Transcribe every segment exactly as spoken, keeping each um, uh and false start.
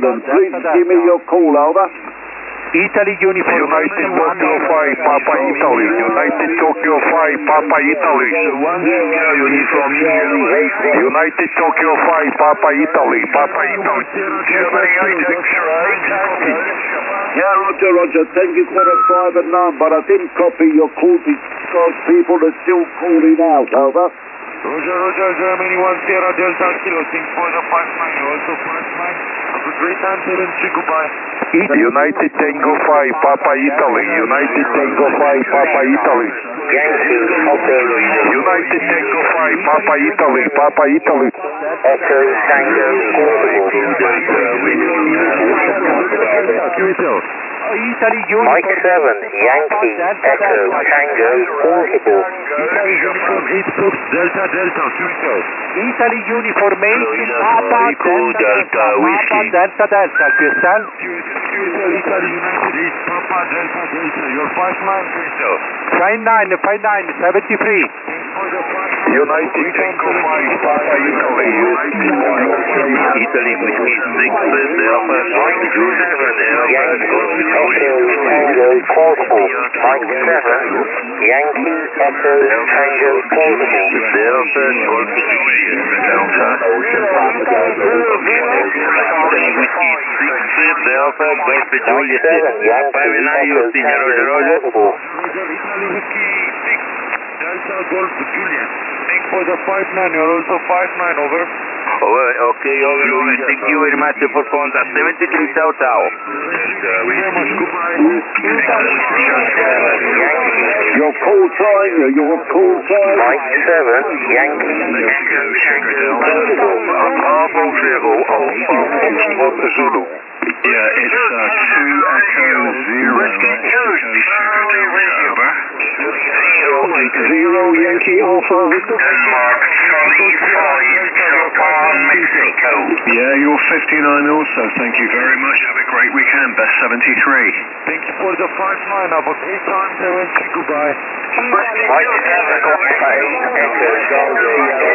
London. Please give me your call, over. Italy Uniform United Tokyo five, Papa Italy. United Tokyo five, Papa Italy. Uniform United Tokyo five, Papa Italy. Papa Italy. Germany eight six eight, copy. Yeah, Roger, Roger. Thank you for the private number, but I didn't copy your call because people are still calling out, over. Roger, Roger, Germany one Sierra Delta Kilo, think for the five nine, also five nine. Have a great time, tell them goodbye. United Tango five, Papa Italy. United Tango five, Papa Italy. United Tango five, Papa Italy. Papa Italy. Echo Tango Italy Uniform Mike seven, Yankee Echo Tango Portable. Italy Uniform eight Fox Delta Delta, Q-Cell. Italy Uniform eight Papa Delta Whiskey Delta Delta, Q-Cell. Q-Cell, Italy United eight Papa Delta Delta, your five nine, Q-Cell. five nine, five nine, seventy-three. United Tango five, Papa Italy. Italy Whiskey six, Delta Mike seven, Echo Tango Portable. Mike seven, Yankee Echo Tango Portable. Delta Golf Juliet. Delta Ocean Papa Italy Whiskey six, Delta Golf Juliet. Papa Echo Tango Portable. Italy Whiskey six, Delta Golf Juliet. Think for the five nine, you're also five nine, over. Over, okay, over, over. Thank you very much for contact. seventy-three, ciao, ciao. Your call sign, your call sign. Mike seven, Yankee Echo Tango Bravo Zero, Alpha Foxtrot Zulu. Yeah, it's uh, two Echo Zero. Charlie Radio. Zero eight zero Yankee Alpha Victor. Denmark Charlie five, Japan Mexico. Yeah, you're fifty-nine also. Thank you very much. Have a great weekend. Best seventy-three. Thank you for the five nine, have a great time, seventy, goodbye. Mike seven, Echo Tango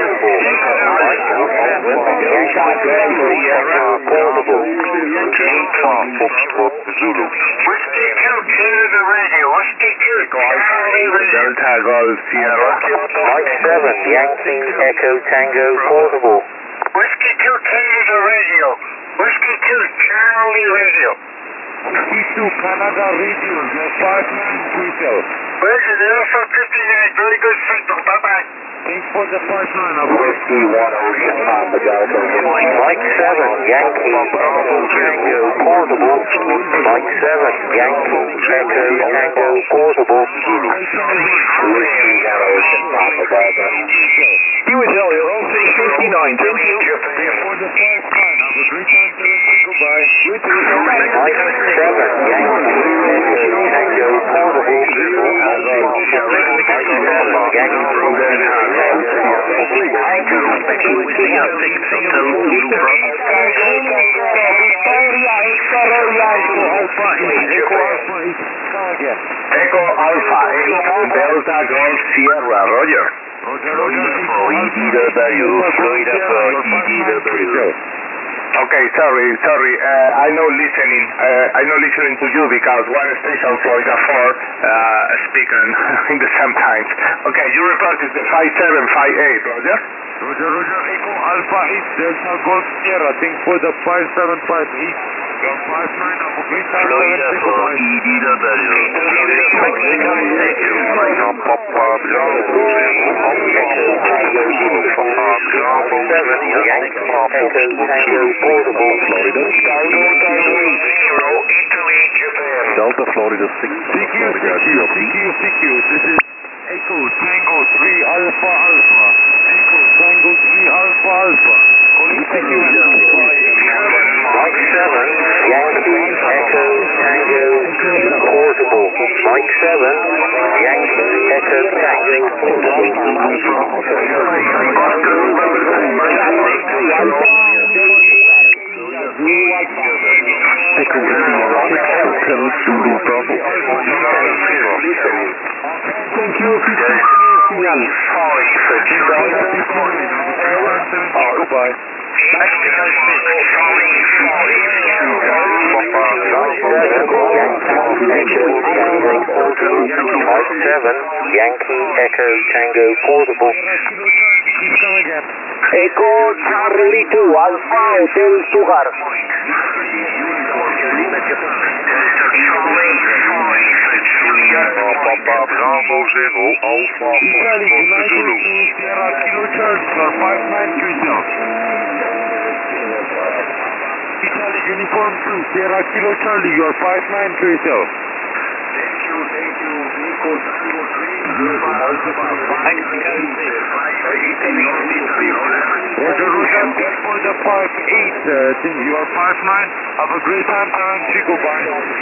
Portable. Alpha Foxtrot Zulu. Whiskey two, Canada Radio. Whiskey two, Charlie Radio. Delta Golf Sierra. Mike seven, Yankee Echo Tango Portable. Whiskey two, Canada Radio. Whiskey two, Charlie Radio. Whiskey two, Canada Radio, your five nine, Q-Cell. President Alpha fifty-nine, very good signal, bye-bye. Thanks for the five nine, have a Whiskey one, Ocean Papa Delta. Mike seven, Yankee Echo Tango Portable. Mike seven, Yankee Echo Tango Portable. Whiskey one, Ocean Papa Delta. U S L, you're all fifty-nine. Thank you. for the five nine, have a great time, seventy, goodbye. Mike seven, Yankee Echo Tango Portable. Yankee Echo Alpha eight, Delta Golf Sierra, Roger. Roger, Roger, for E D W, Florida for E D W. Okay, sorry, sorry. Uh, I'm not listening. Uh, I'm not listening to you because one station Florida four uh, speaking in the same time. Okay, you reported the five seven five eight, Roger. Roger, Roger, Echo Alpha eight, Delta Golf Sierra, think for the five seven five eight. Your five nine, have a great time, Florida seventy, for goodbye. E D W. Mexico, Echo Papa Bravo seven, Yankee Echo Tango Portable. Florida. Zero, Italy, Japan. Delta Florida six. C Q, C Q, C Q, C Q, this is Echo Tango three Alpha Alpha. Echo Tango three Alpha Alpha. Calling C Q. Mike seven, Yankee Echo Tango Portable. Mike seven, Yankee Echo Tango Portable. Echo India six, Hotel Zulu Bravo. Thank you, Signal. Goodbye. Mexico six, Charlie five, Tango portable, Mike seven, Yankee Echo Tango portable. Keep going again. Echo Charlie two, Alpha Hotel Sugar. Papa Bravo Zero, Alpha Italy, Foxtrot Zulu. Sierra Kilo Charlie, you are five nine three zero. Italy, Uniform two, Sierra Kilo Charlie, you are five nine three zero. Thank you, thank you. Echo Tango three, Alpha five nine six. Roger, Roger, thanks for the five eight, uh, thing. You are five nine. Have a great time, Taran. Goodbye.